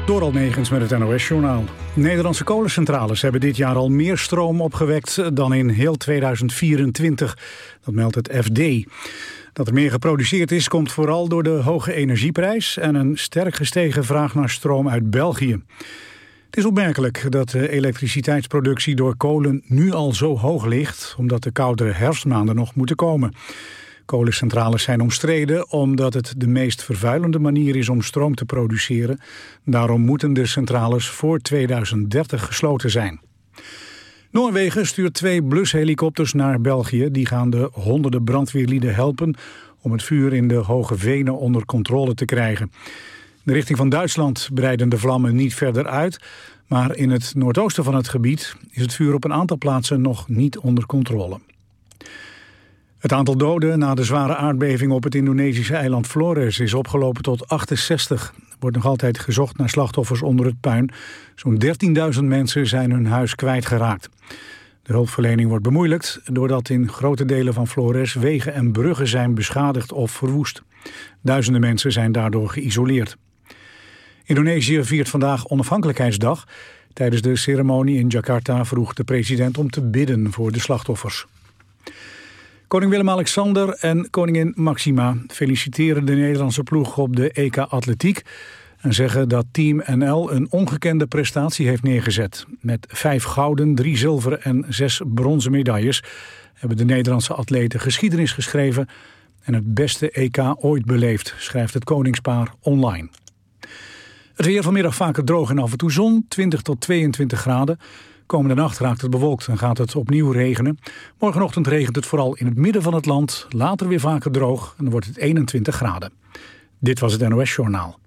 Door Almegens met het NOS-journaal. Nederlandse kolencentrales hebben dit jaar al meer stroom opgewekt dan in heel 2024. Dat meldt het FD. Dat er meer geproduceerd is, komt vooral door de hoge energieprijs en een sterk gestegen vraag naar stroom uit België. Het is opmerkelijk dat de elektriciteitsproductie door kolen nu al zo hoog ligt, omdat de koudere herfstmaanden nog moeten komen. Kolencentrales zijn omstreden omdat het de meest vervuilende manier is om stroom te produceren. Daarom moeten de centrales voor 2030 gesloten zijn. Noorwegen stuurt 2 blushelikopters naar België. Die gaan de honderden brandweerlieden helpen om het vuur in de Hoge Venen onder controle te krijgen. In de richting van Duitsland breiden de vlammen niet verder uit, maar in het noordoosten van het gebied is het vuur op een aantal plaatsen nog niet onder controle. Het aantal doden na de zware aardbeving op het Indonesische eiland Flores is opgelopen tot 68. Er wordt nog altijd gezocht naar slachtoffers onder het puin. Zo'n 13.000 mensen zijn hun huis kwijtgeraakt. De hulpverlening wordt bemoeilijkt doordat in grote delen van Flores wegen en bruggen zijn beschadigd of verwoest. Duizenden mensen zijn daardoor geïsoleerd. Indonesië viert vandaag onafhankelijkheidsdag. Tijdens de ceremonie in Jakarta vroeg de president om te bidden voor de slachtoffers. Koning Willem-Alexander en koningin Maxima feliciteren de Nederlandse ploeg op de EK Atletiek en zeggen dat Team NL een ongekende prestatie heeft neergezet. Met 5 gouden, 3 zilveren en 6 bronzen medailles hebben de Nederlandse atleten geschiedenis geschreven en het beste EK ooit beleefd, schrijft het koningspaar online. Het weer vanmiddag vaker droog en af en toe zon, 20 tot 22 graden. Komende nacht raakt het bewolkt en gaat het opnieuw regenen. Morgenochtend regent het vooral in het midden van het land. Later weer vaker droog en dan wordt het 21 graden. Dit was het NOS Journaal.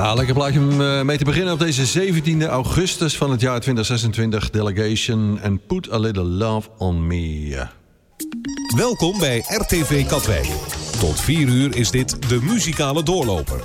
Ja, lekker plaatje om mee te beginnen op deze 17 augustus van het jaar 2026. Delegation and Put a Little Love on Me. Welkom bij RTV Katwijk. Tot 4 uur is dit de muzikale doorloper.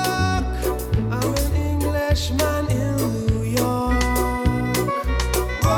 Englishman in New York.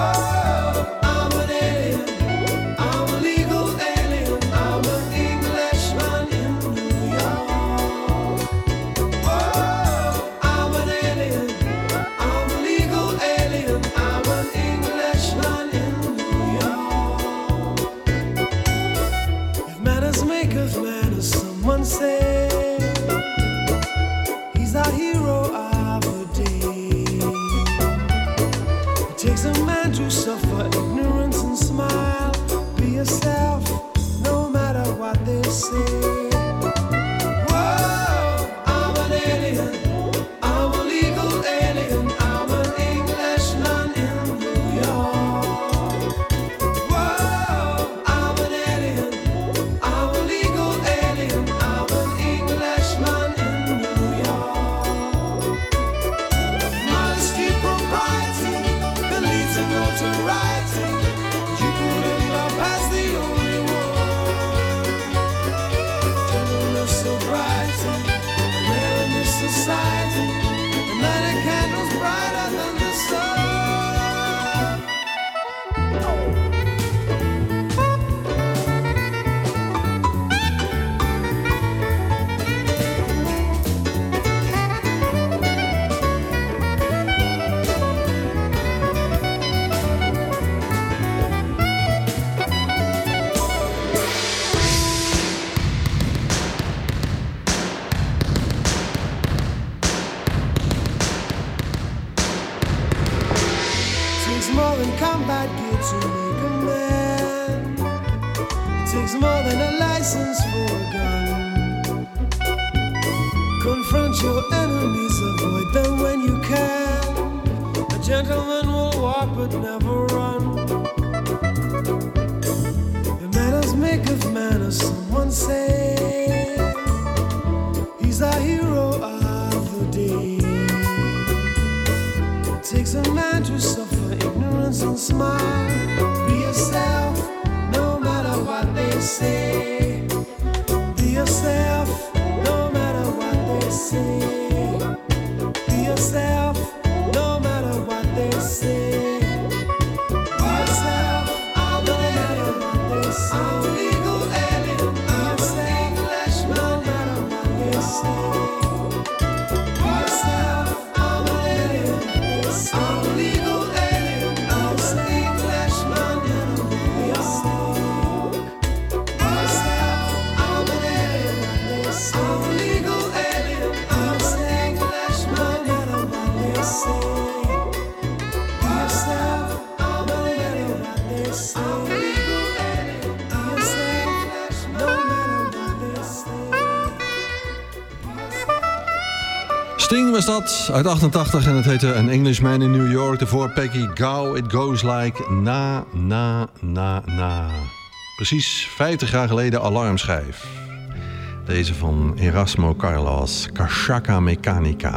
license for a gun. Confront your enemies, avoid them when you can. A gentleman will walk but never run. The manners make of manners, someone say. He's our hero of the day. It takes a man to suffer ignorance and smile. Be yourself, no matter what they say. Be yourself, no matter what they say. Be yourself, no matter what they say. Be yourself, no matter what they say. I'm a legal alien, I'm a Englishman, no matter what they say. Be yourself, I'm an alien, I'm a legal alien, I'm a Englishman, no matter what they say. Be yourself, I'm an alien, I'm a legal alien, I'm a Englishman, no matter what they say. Be yourself, I'm an alien, I'm a legal alien, I'm a Englishman, no matter what they say. Sting was dat, uit 88 en het heette An Englishman in New York. Daarvoor Peggy Gou, It Goes Like Na, Na, Na, Na. Precies 50 jaar geleden alarmschijf. Deze van Erasmo Carlos, Cachaca Mecânica.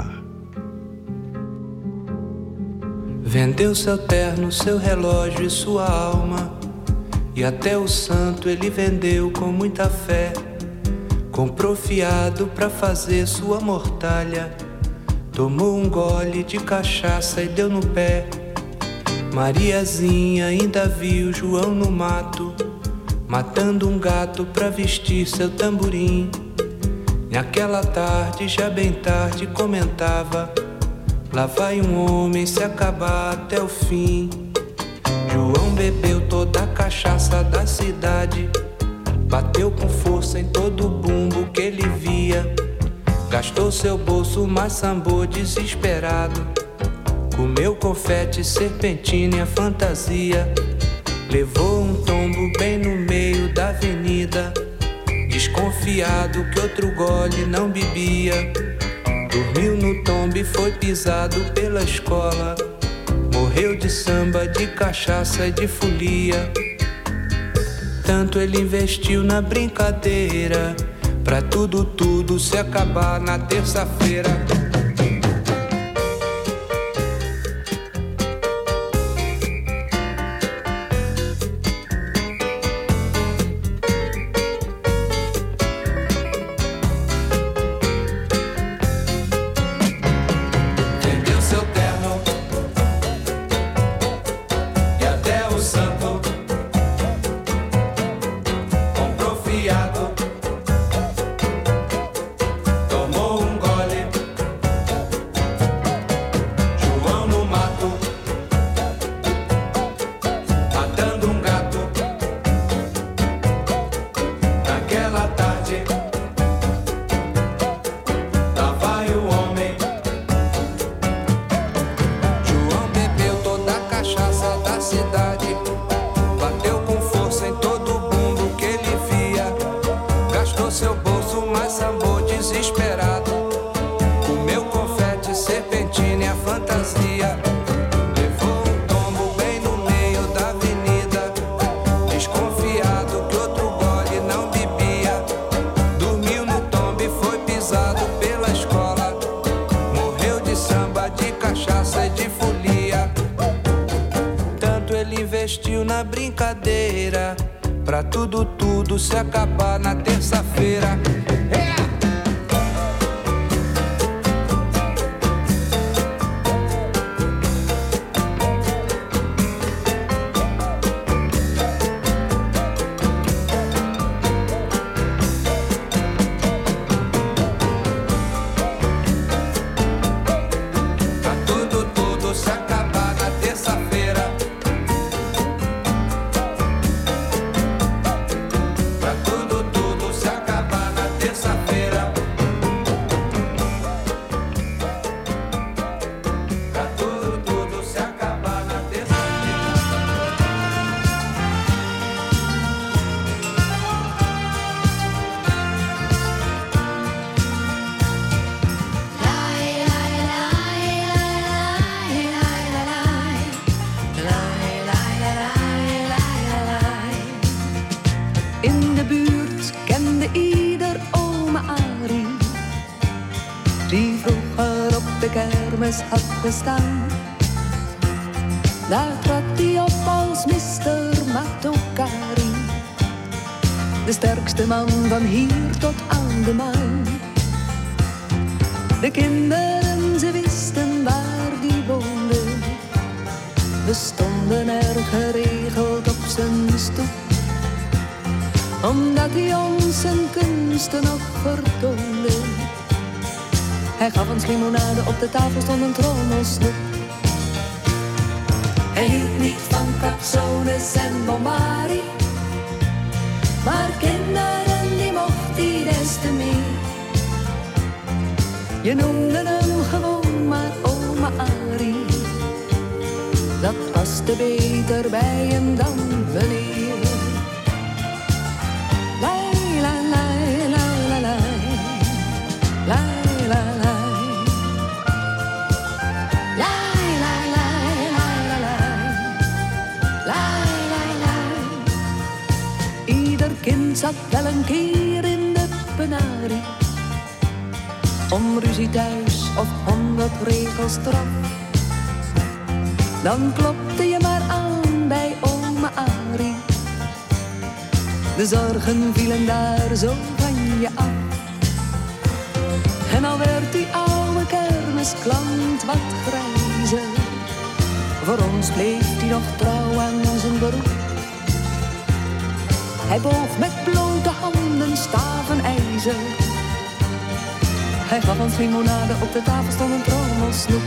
Vendeu seu terno, seu relógio e sua alma. E até o santo ele vendeu com muita fé. Comprou fiado pra fazer sua mortalha. Tomou um gole de cachaça e deu no pé. Mariazinha ainda viu João no mato, matando um gato pra vestir seu tamborim. Naquela tarde, já bem tarde, comentava: lá vai um homem se acabar até o fim. João bebeu toda a cachaça da cidade, bateu com força em todo o bumbo que ele via. Gastou seu bolso, mas sambou desesperado. Comeu confete, serpentina e a fantasia. Levou um tombo bem no meio da avenida, desconfiado que outro gole não bebia. Dormiu no tombo e foi pisado pela escola. Morreu de samba, de cachaça e de folia. Tanto ele investiu na brincadeira, pra tudo, tudo se acabar na terça-feira. Investiu na brincadeira, pra tudo, tudo se acabar na terça-feira. In de buurt kende ieder oma Arie, die vroeger op de kermis had gestaan. Daar trad hij op als Mr. Matokari, de sterkste man van hier tot aan de maan. De kinderen, ze wisten waar die woonde. We stonden er geregeld op zijn stoep, omdat hij ons zijn kunsten nog vertoonde. Hij gaf ons limonade, op de tafel stond een trommelstoep. Hij hield niet van capsones en bombari, maar kinderen die mocht hij des te meer. Je noemde hem gewoon maar oma Arie, dat paste beter bij hem dan meneer. Lai, lai, lai, lai, lai, lai. Lai, lai, lai. Lai, lai, lai, lai, lai. Lai, lai, lai. Ieder kind zat wel een keer in de penarie, om ruzie thuis of 100 regels straf. Dan klopte je maar aan bij oma Arie. De zorgen vielen daar zo van je af. En al werd die oude kermisklant wat grijzer, voor ons bleef hij nog trouw aan zijn beroep. Hij boog met blote handen staven ijzer. Hij gaf ons limonade, op de tafel stond een trommelsnoep.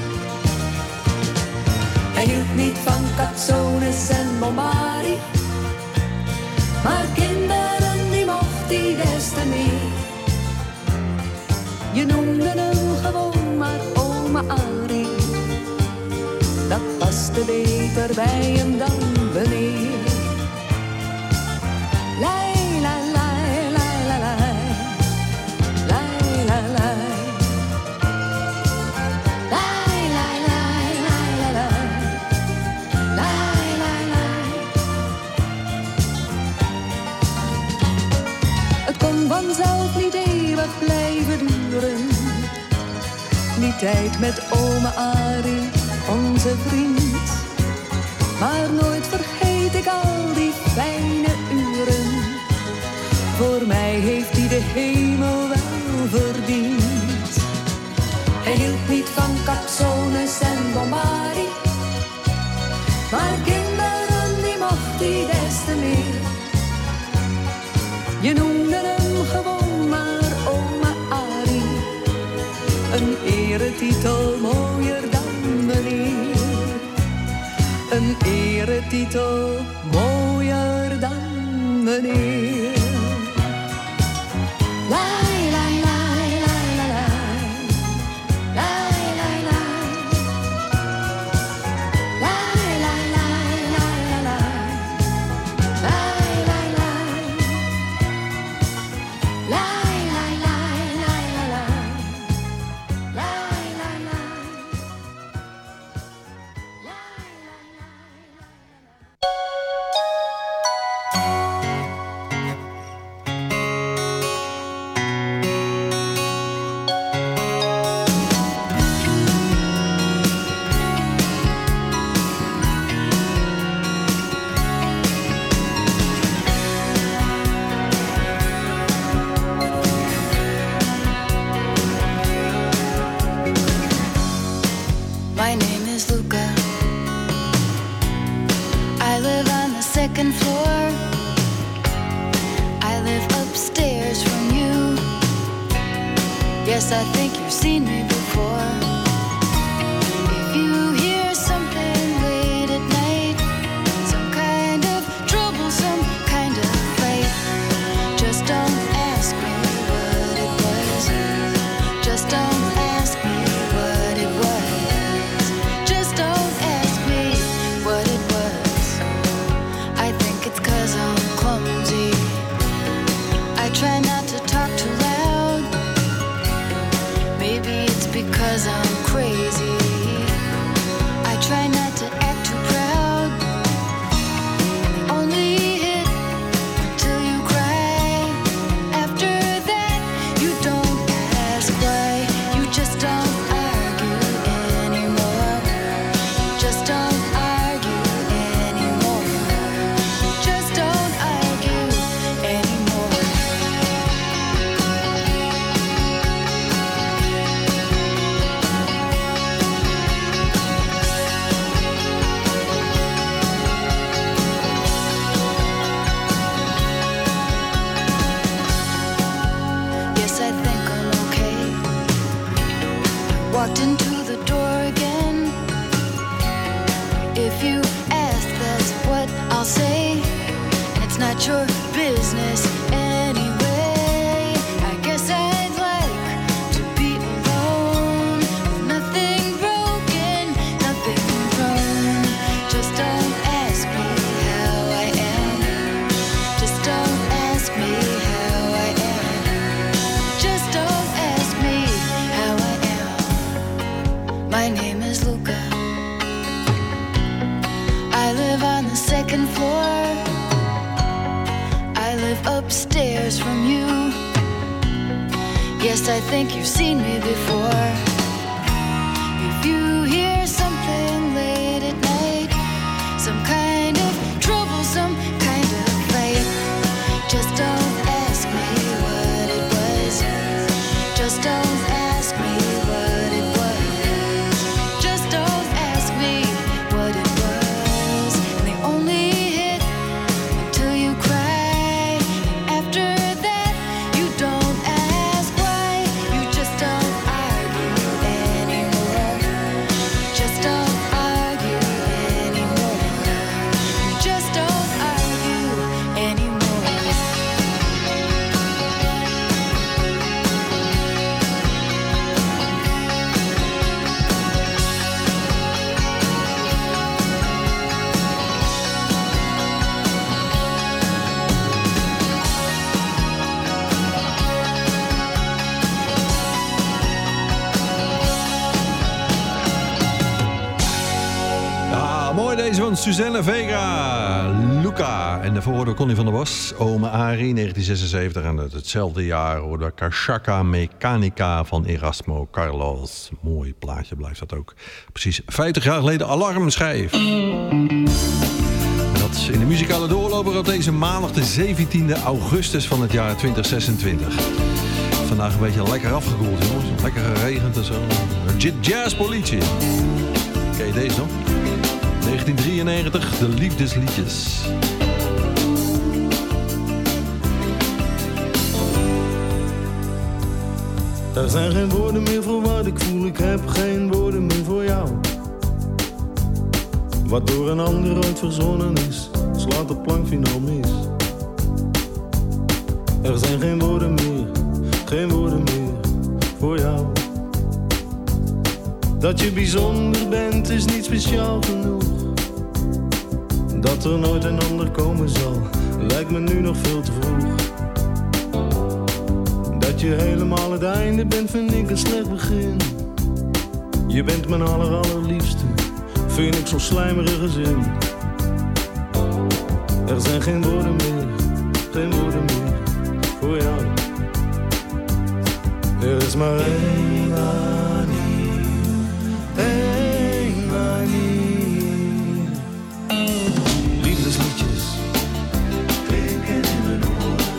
Hij hield niet van capsones en bombari, maar kinderen die mocht hij des te meer. Je noemde hem gewoon maar oma Arie, dat paste beter bij hem dan meneer. Lai, lai, lai, lai, lai, lai. Lai, lai, lai. Vanzelf niet eeuwig blijven duren, die tijd met oma Arie, onze vriend. Maar nooit vergeet ik al die fijne uren, voor mij heeft hij de hemel wel verdiend. Hij hield niet van capsones en bombari, maar kinderen die mocht hij des te meer. Je noemde hem gewoon maar oma Arie, een eretitel mooier dan meneer. Een eretitel mooier dan meneer. Lai, lai, lai, lai, lai, lai. Lai, lai, lai. Lai, lai, lai, lai, lai, lai. Lai, lai, lai. Lai, lai, lai, lai, lai, lai. Lai, lai, lai. My name is Luca. I live on the second floor. I live upstairs from you. Yes, I think you've seen me before. If you hear something late at night, some kind of trouble, some kind of fight, just don't ask me what it was. Just don't ask me what it was. Just don't ask me what it was. I think it's 'cause I'm clumsy. I try not to talk too loud. Maybe it's not your business anyway. I guess I'd like to be alone with nothing broken, nothing wrong. Just don't ask me how I am. Just don't ask me how I am. Just don't ask me how I am. My name is Luca. I live on the second floor. I live upstairs from you. Yes, I think you've seen me before. If you hear something late at night, some kind of trouble, some kind of fight, just don't ask me what it was. Just don't ask me what it was. Just don't ask me what it was. And they only hit until you cry. And after that, you don't ask why. You just don't argue anymore. Just don't argue anymore. You just don't argue anymore. Ja, mooi deze van Suzanne Vega. Luca. En daarvoor hoorde Connie van der Bos. Ome Ari, 1976. En hetzelfde jaar hoorde Cachaca Mechanica van Erasmo Carlos. Mooi plaatje blijft dat ook. Precies 50 jaar geleden alarmschijf. En dat in de muzikale doorloper op deze maandag de 17e augustus van het jaar 2026. Vandaag een beetje lekker afgekoeld, jongens. Lekker geregend en zo. Jazzpolitie. Ken je deze nog? 1993, de liefdesliedjes. Er zijn geen woorden meer voor wat ik voel, ik heb geen woorden meer voor jou. Wat door een ander ooit verzonnen is, slaat de plank finaal mis. Er zijn geen woorden meer voor jou. Dat je bijzonder bent is niet speciaal genoeg. Dat er nooit een ander komen zal, lijkt me nu nog veel te vroeg. Dat je helemaal het einde bent, vind ik een slecht begin. Je bent mijn allerliefste, vind ik zo'n slijmerige zin. Er zijn geen woorden meer voor jou. Er is maar één manier, één manier. Liefdesliedjes klinken in mijn oren.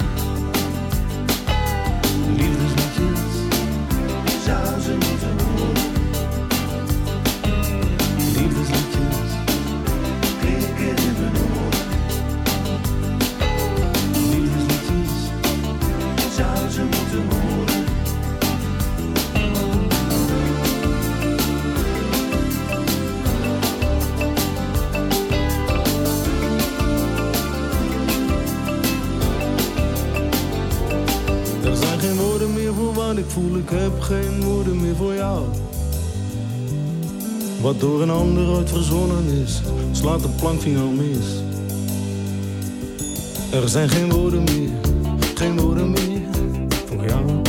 Liefdesliedjes, ik zou ze moeten horen. Liefdesliedjes klinken in mijn oren. Liefdesliedjes, ik zou ze moeten horen. Er zijn geen woorden meer voor wat ik voel, ik heb geen woorden meer voor jou. Wat door een ander ooit verzonnen is, slaat de plank finaal mis. Er zijn geen woorden meer voor jou.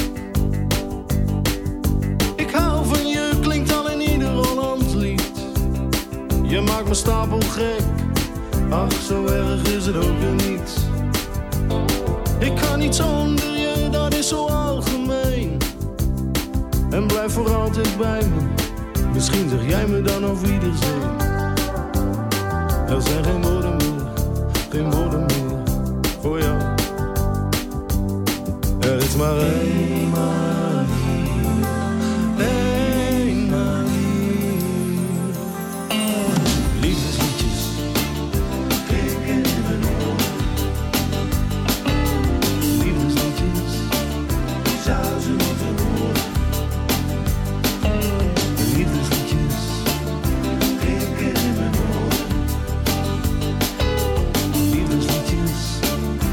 Ik hou van je, klinkt al in ieder Hollands lied. Je maakt me stapelgek, ach zo erg is het ook weer niet. Ik kan niet zonder je, dat is zo algemeen. En blijf voor altijd bij me, misschien zeg jij me dan auf Wiedersehen. Er zijn geen woorden meer voor jou. Er is maar één manier, één manier. Liefdesliedjes klinken in mijn oren. Liefdesliedjes, ik zou ze moeten horen. Liefdesliedjes klinken in mijn oren. Liefdesliedjes,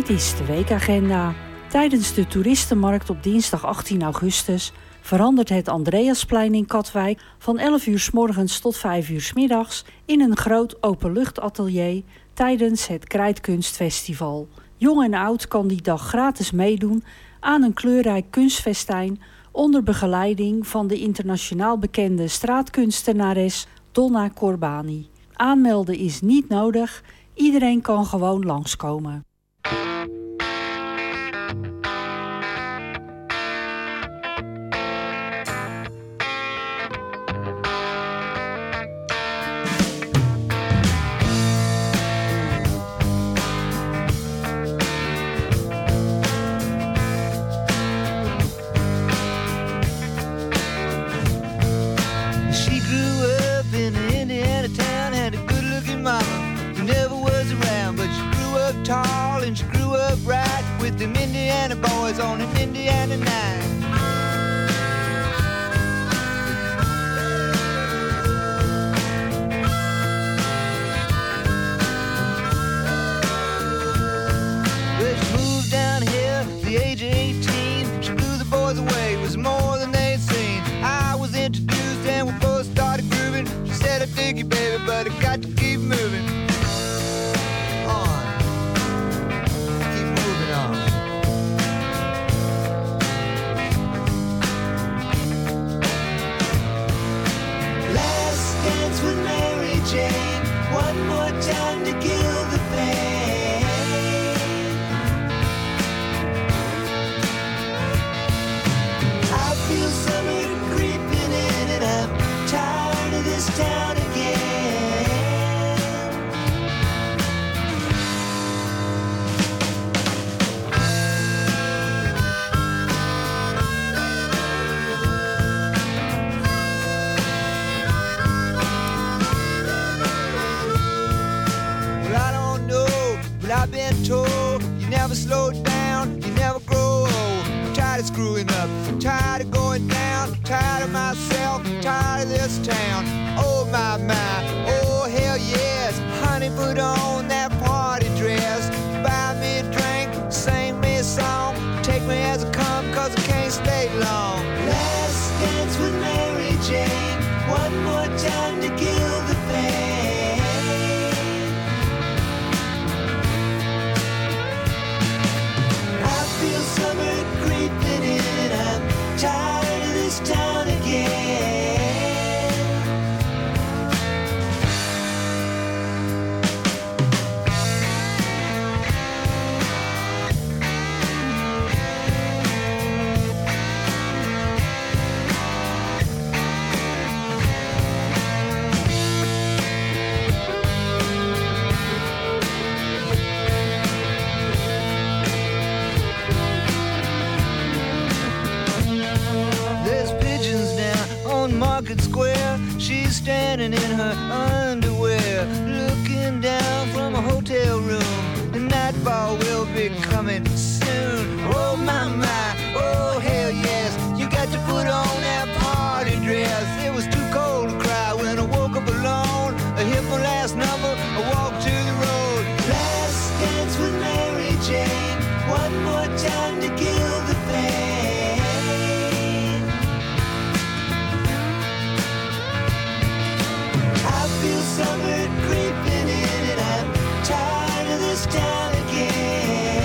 Dit is de weekagenda. Tijdens de toeristenmarkt op dinsdag 18 augustus... verandert het Andreasplein in Katwijk van 11 uur 's morgens tot 5 uur 's middags... in een groot openluchtatelier tijdens het Krijtkunstfestival. Jong en oud kan die dag gratis meedoen aan een kleurrijk kunstfestijn... onder begeleiding van de internationaal bekende straatkunstenares Donna Corbani. Aanmelden is niet nodig, iedereen kan gewoon langskomen. Tall and she grew up right with them Indiana boys on an Indiana night. Well, she moved down here at the age of 18. She blew the boys away, it was more than they'd seen. I was introduced and we both started grooving. She said, I dig you, baby, but I got to keep moving. Jane, one more time to kill the pain. I feel summer creeping in and I'm tired of this town again. I've been told you never slow down, you never grow old. I'm tired of screwing up, I'm tired of going down, I'm tired of myself, I'm tired of this town. Oh my, oh hell yes. Honey, put on that party dress. Buy me a drink, sing me a song. Take me as I come, cause I can't stay long. Last dance with Mary Jane. One more time to kill the pain. Summer creeping in and I'm tired of this town again. Market Square, she's standing in her underwear, looking down from a hotel room. The nightfall will be coming soon. Oh my, oh hell yes. You got to put on that party dress. It was too cold to cry when I woke up alone. I hit my last number, I walked to the road. Last dance with Mary Jane. One more time to kill the pain. Feel summer creeping in and I'm tired of this town again.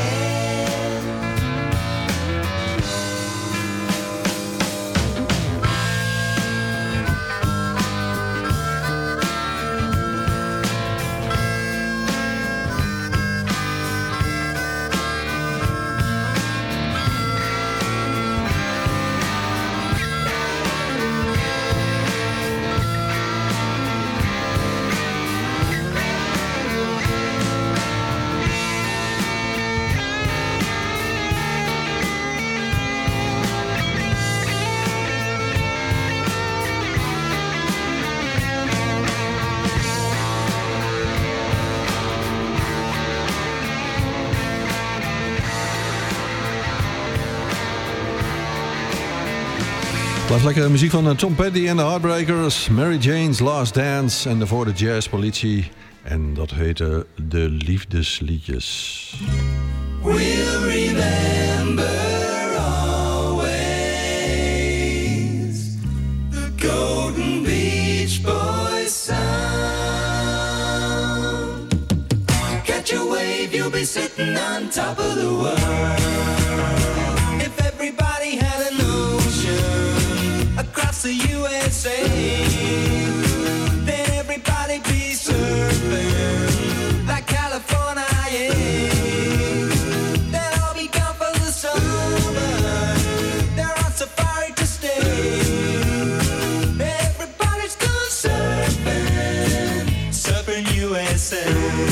Blijft lekker muziek van Tom Petty en de Heartbreakers. Mary Jane's Last Dance en daarvoor de Jazzpolitie. En dat heette De Liefdesliedjes. we'll remember always the Golden Beach Boys sound. Catch a wave, you'll be sitting on top of the world. If everybody had an ocean across the USA, then everybody be surfing like California, yeah. They'll all be gone for the summer, they're on safari to stay. Everybody's gone surfing, surfing USA.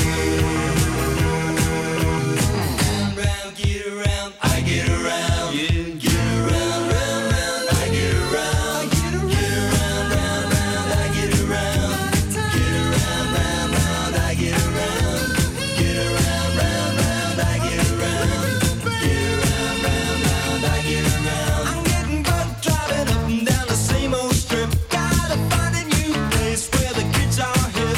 Round, get around, I get around, yeah. Get around, round, round, I get around. Get around, round, round, I get around. Get around, round, round, I get around. Get around, round, round, I get around. Get around, round, round, I get around. I'm getting bugged driving up and down the same old strip. Gotta find a new place where the kids are hip.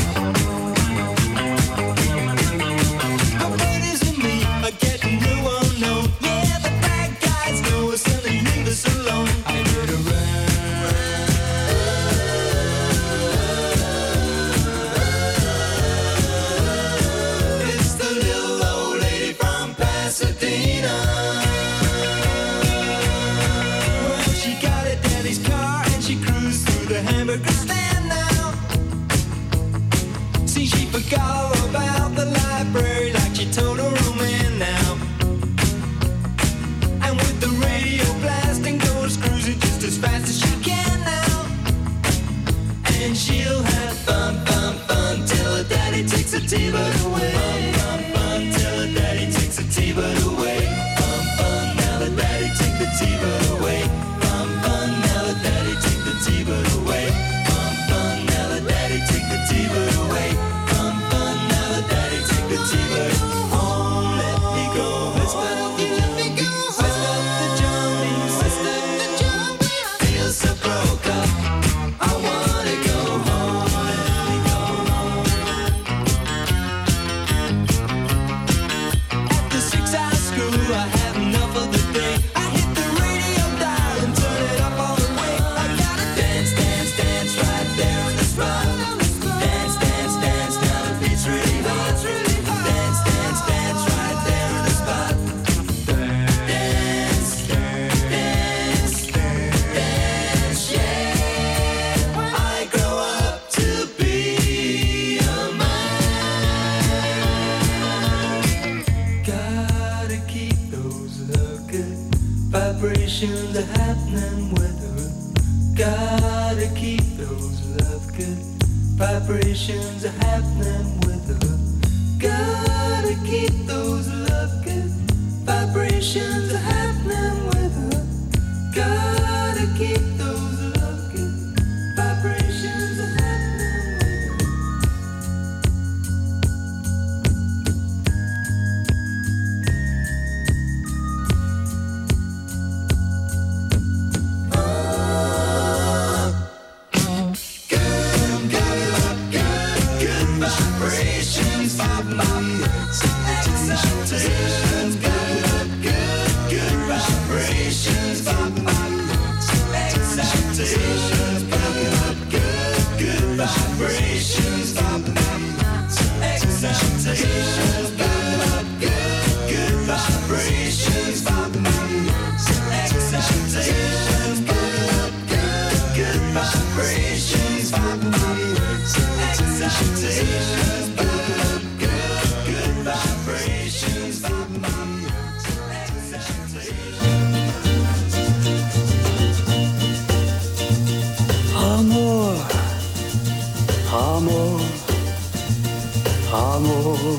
The ladies and me are getting new unknown. Yeah, the bad guys know us and they leave us alone. I get around. It's the little old lady from Pasadena. Well, she got a daddy's car and she cruised through the hamburger stand now. See, she forgot all about the library like she told her old man now. And with the radio blasting, goes cruising just as fast as she can now. And she'll have fun, fun, fun till her daddy takes her T-bird away. Fun, fun, fun till her daddy takes her T-bird away. Fun, fun, now the daddy take the T-bird away. Fun, fun, now the daddy take the T-bird away. Fun, fun, now the daddy take the T-bird away. Fun, fun, now the daddy take the T-bird. Home, let me go. Whisper the jumbies, whisper the jumbies, whisper the jumbies. Feel so broke up, I wanna go home. Let me go home. After 6 hours school, I have enough of the day. I hit the radio dial and turn it up all the way. I gotta dance, dance, dance right there on the spot. Dance, dance, dance, now the beat's really hot. Dance, dance, dance right there on the spot. Dance, dance, dance, yeah. I grow up to be a man. Gotta keep those love good vibrations are happening with her. Gotta keep those love good vibrations are happening with her. Gotta keep those love good vibrations are happening with her. Gotta keep those love good vibrations are happening with her. Good vibrations, bop, bop. Excitations, good vibrations, bop, bop. Excitations, good vibrations, bop, bop. Excitations, good vibrations, bop, bop. Excitations, good vibrations, bop, bop. Excitations, good vibrations, bop, bop. Amor, amor, amor.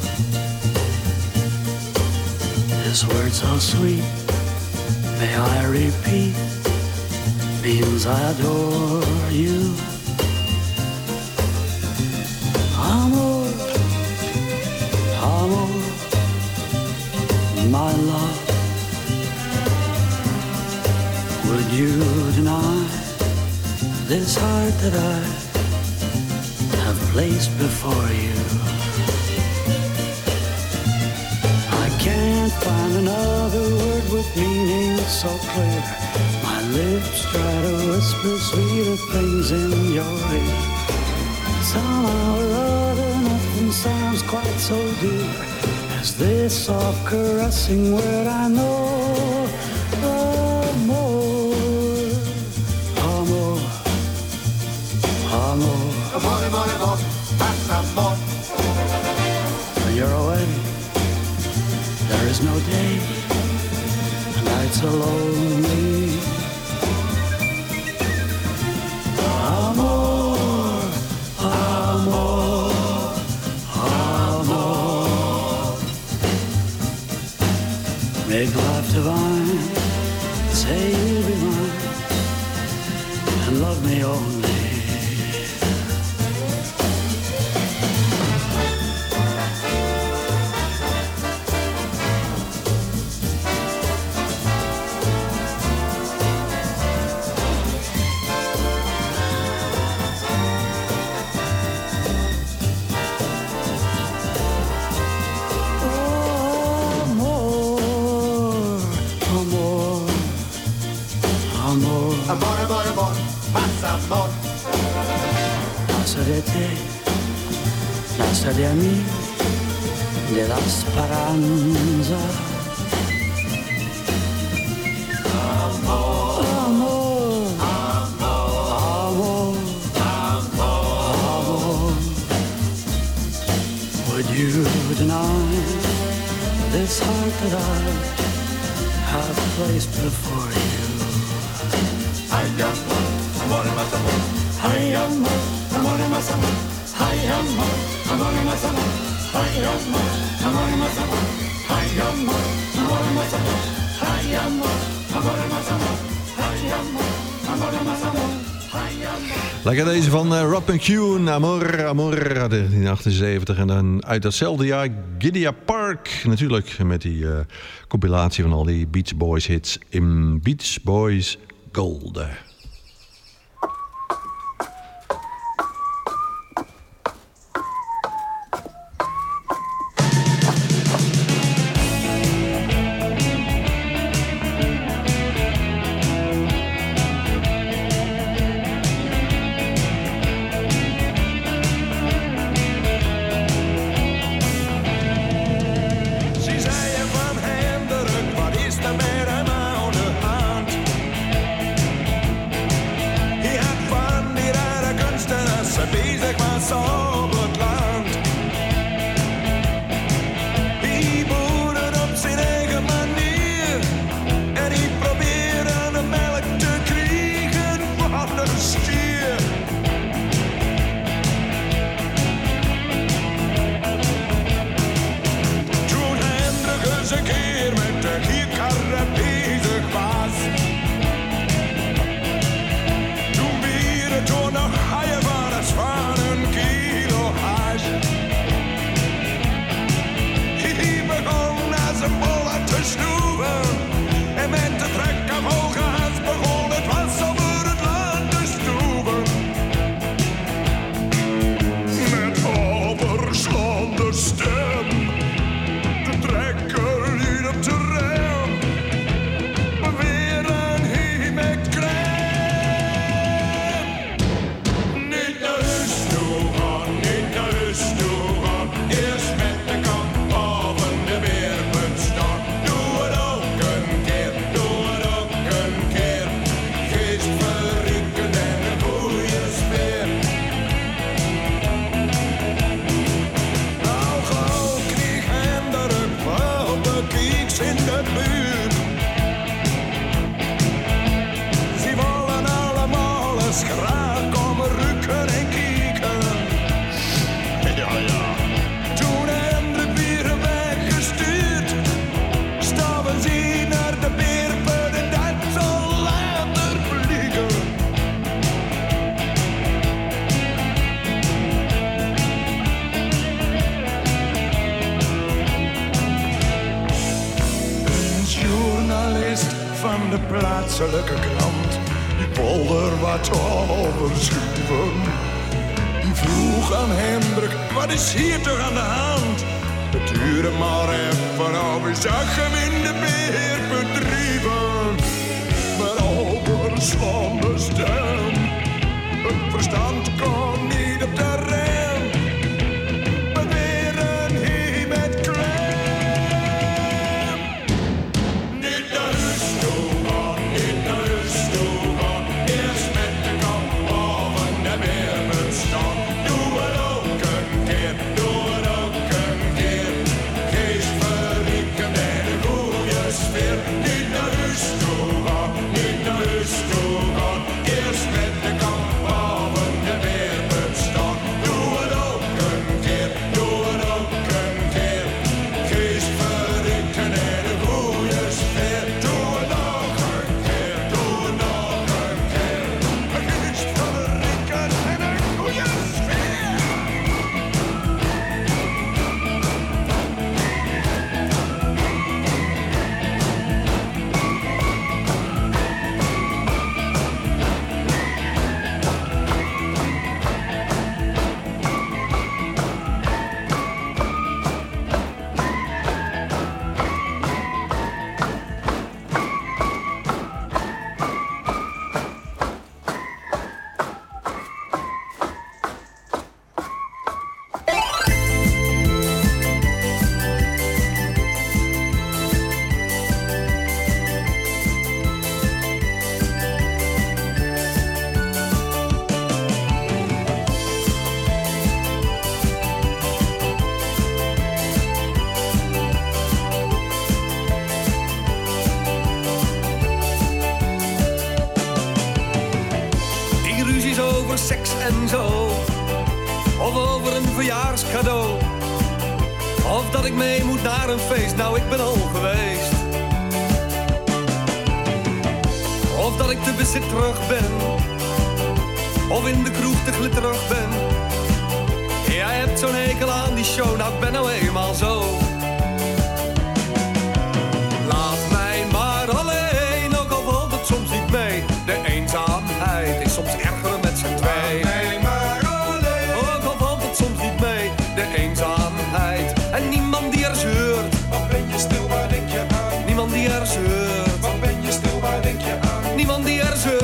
This word so sweet, may I repeat, means I adore you. Amor, amor, my love. Would you deny this heart that I have placed before you? I can't find another word with meaning so clear. My lips try to whisper sweeter things in your ear. Somehow or other nothing sounds quite so dear as this soft caressing word I know. Amor, amor, amor. Amor, amor, amor, paz, amor. When you're away, there is no day, the nights are lonely. Amor, amor, amor. Make life divine, say you'll be mine, and love me only. Amor, amor, amor, paz, amor. Paso de ti, paso de mí, de la esperanza. Amor, amor, amor, amor, amor. Would you deny this heart that I have placed before you? ay amor, amor más amor, ay amor, amor más amor, ay amor, amor más amor, ay amor, amor más amor, ay amor, amor más amor, ay amor, amor más amor, ay amor, amor más amor, ay amor. Lekker deze van Rob McEwen, Amor, Amor, uit 1978. En dan uit datzelfde jaar Gidea Park. Natuurlijk met die compilatie van al die Beach Boys hits in Beach Boys Gold. plaatselijke krant, die polder wat overschuwen. Die vroeg aan Hendrik, wat is hier toch aan de hand? Het duurde maar even, of we zag hem in de beheerbedrijven. Met overslaande stem, het verstand kon niet op de rem. Beweren hij met klem. Niet naar huis toe gaan, niet naar huis toe gaan. Eerst met de kant boven de weer moet staan. Doe het ook een keer, doe het ook een keer. Geest verrieken en een goede sfeer. Niet naar huis toe gaan, niet naar huis toe gaan. Eerst met de kant boven de weer moet staan. Doe het ook een keer, doe het ook een keer. Geest verrieken en een goede sfeer. Doe het nog een keer, doe het nog een keer. Geest verrieken en een goede sfeer. Die ruzies over seks en zo, of over een verjaarscadeau, of dat ik mee moet naar een feest, nou ik ben al geweest. Of dat ik te bezitterig ben, of in de kroeg te glitterig ben. Jij hebt zo'n hekel aan die show, nou ik ben nou eenmaal zo. Laat mij maar alleen, ook al valt het soms niet mee. De eenzaamheid is soms erger met z'n twee. Laat mij maar alleen, ook al valt het soms niet mee. De eenzaamheid en niemand die er zeurt. Wat ben je stil, waar denk je aan? Niemand die er zeurt. Wat ben je stil, waar denk je aan? Niemand die er zeurt.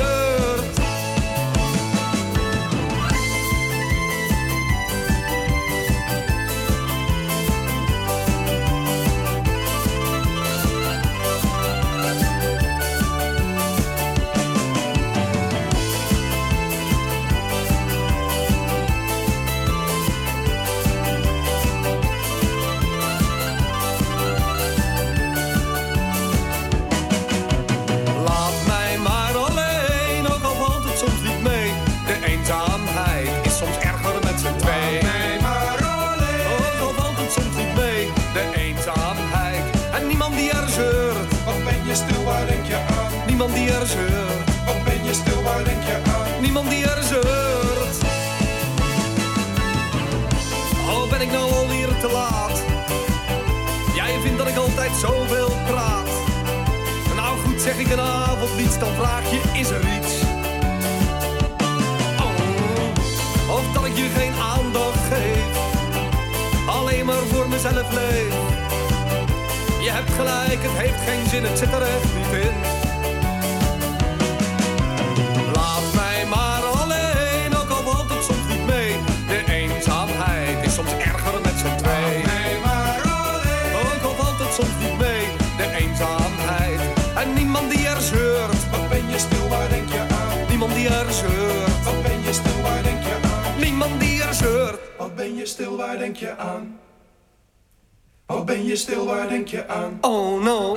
Laat mij maar alleen, ook al valt het soms niet mee. De eenzaamheid is soms erger met z'n twee. Laat mij maar alleen, ook al valt het soms niet mee. De eenzaamheid en niemand die er zeurt. wat ben je stil, waar denk je aan? Niemand die er zeurt. Wat ben je stil, waar denk je aan? Niemand die er zeurt. Oh, ben ik nou alweer te laat? Jij vindt dat ik altijd zoveel praat. Nou goed, zeg ik een avond niets, dan vraag je, is er iets? Oh, of dat ik je geen aandacht geef, alleen maar voor mezelf leef. Je hebt gelijk, het heeft geen zin, het zit er echt niet in. Laat mij maar alleen, ook al valt het soms niet mee. De eenzaamheid is soms erger met z'n twee. Laat mij maar alleen, Ook al valt het soms niet mee, de eenzaamheid en niemand die er zeurt. wat ben je stil, waar denk je aan? Niemand die er zeurt. Wat ben je stil, waar denk je aan? Niemand die er zeurt. Wat ben je stil, waar denk je aan? Wat ben je stil, waar denk je aan? Oh no.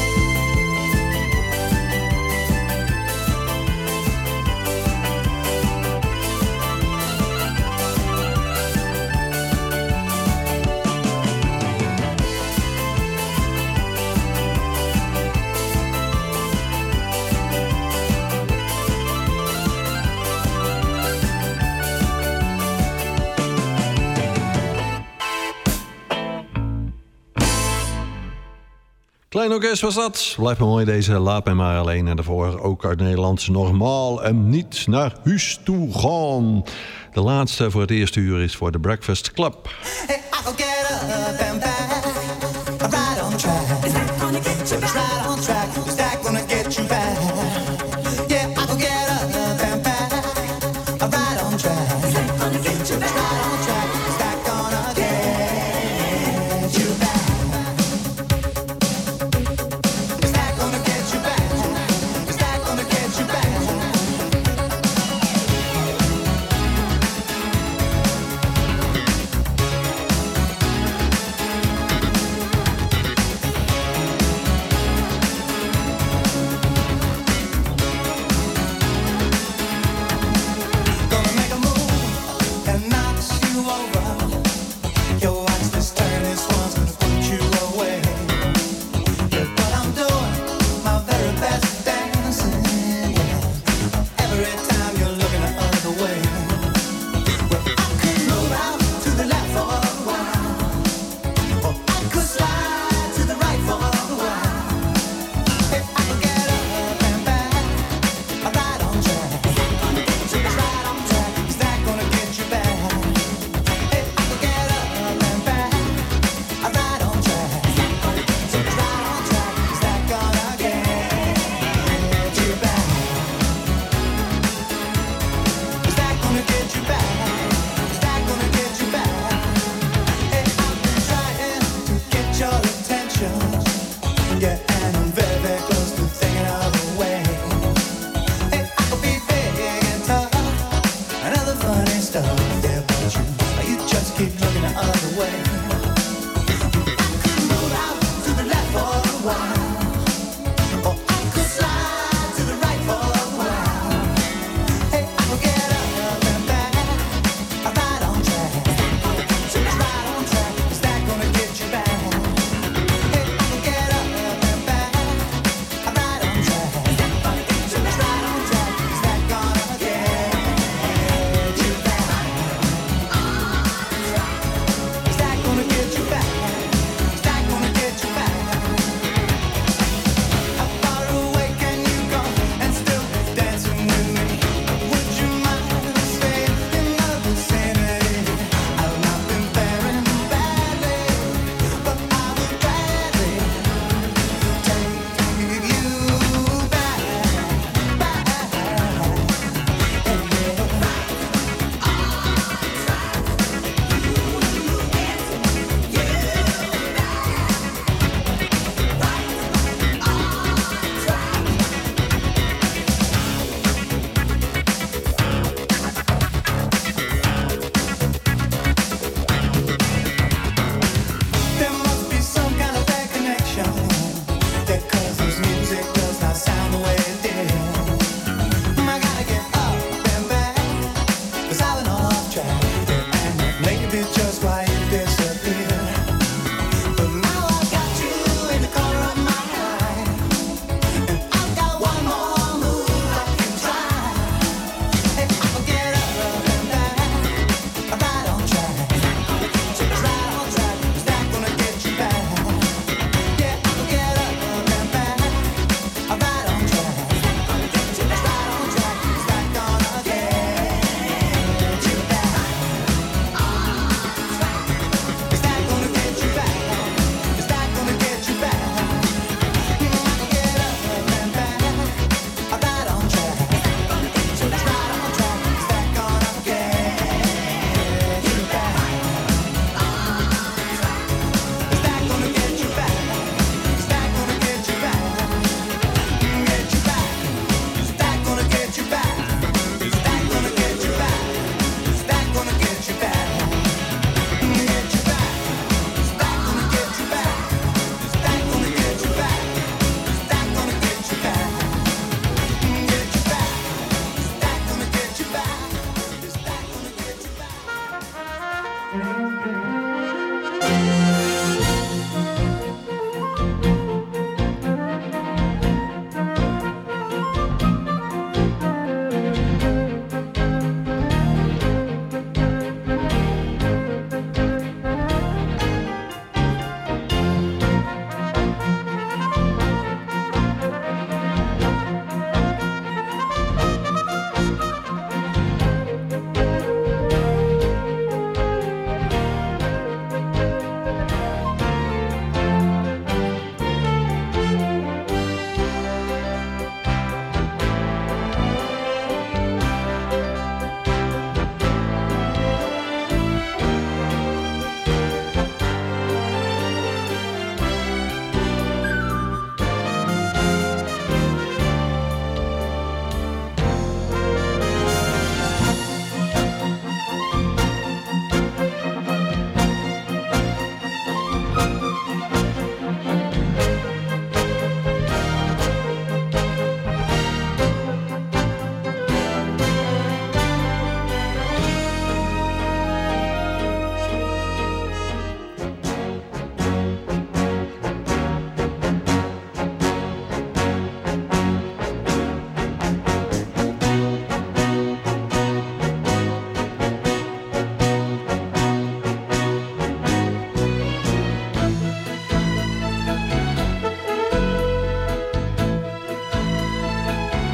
Klein orkest was dat. Blijft me mooi deze Laat mij maar alleen. En daarvoor ook uit Nederlands Normaal en niet naar huis toe gaan. De laatste voor het eerste uur is voor de Breakfast Club. Hey, I go get up and back.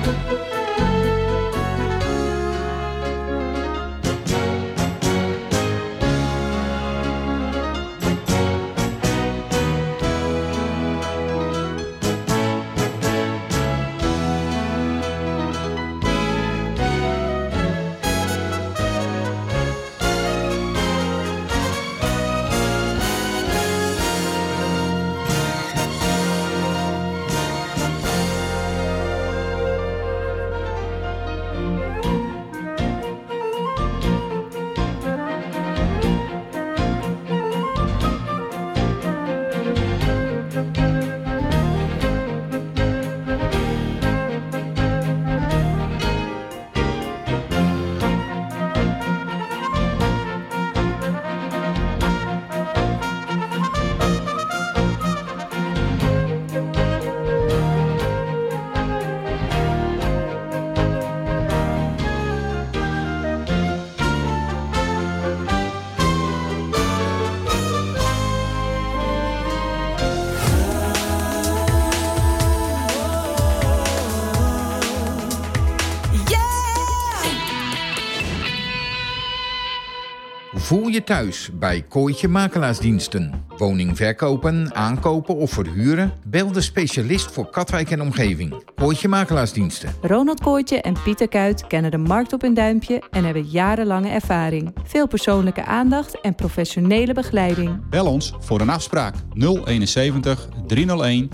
Voel je thuis bij Kooitje Makelaarsdiensten. Woning verkopen, aankopen of verhuren? Bel de specialist voor Katwijk en omgeving. Kooitje Makelaarsdiensten. Ronald Kooitje en Pieter Kuit kennen de markt op hun duimpje en hebben jarenlange ervaring. Veel persoonlijke aandacht en professionele begeleiding. Bel ons voor een afspraak 071 301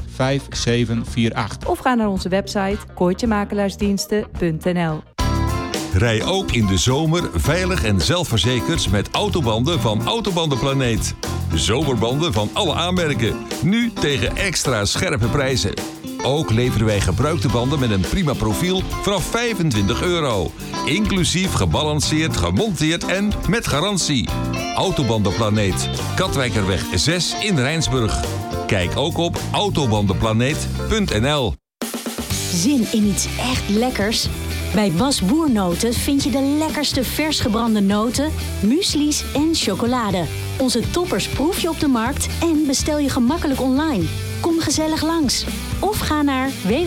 5748. Of ga naar onze website kooitjemakelaarsdiensten.nl. Rij ook in de zomer veilig en zelfverzekerd met autobanden van Autobandenplaneet. Zomerbanden van alle aanmerken. Nu tegen extra scherpe prijzen. Ook leveren wij gebruikte banden met een prima profiel vanaf €25. Inclusief gebalanceerd, gemonteerd en met garantie. Autobandenplaneet. Katwijkerweg 6 in Rijnsburg. Kijk ook op autobandenplaneet.nl. Zin in iets echt lekkers? Bij Bas Boernoten vind je de lekkerste vers gebrande noten, muesli's en chocolade. Onze toppers proef je op de markt en bestel je gemakkelijk online. Kom gezellig langs. Of ga naar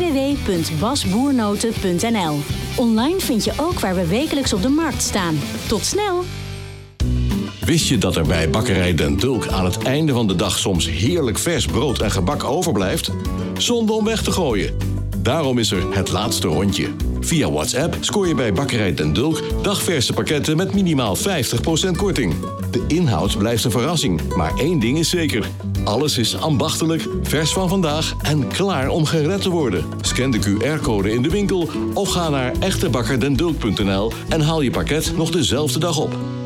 www.basboernoten.nl. Online vind je ook waar we wekelijks op de markt staan. Tot snel! Wist je dat er bij Bakkerij Den Dulk aan het einde van de dag soms heerlijk vers brood en gebak overblijft? Zonde om weg te gooien. Daarom is er het laatste rondje. Via WhatsApp scoor je bij Bakkerij Den Dulk dagverse pakketten met minimaal 50% korting. De inhoud blijft een verrassing, maar één ding is zeker. Alles is ambachtelijk, vers van vandaag en klaar om gered te worden. Scan de QR-code in de winkel of ga naar echtebakkerdendulk.nl en haal je pakket nog dezelfde dag op.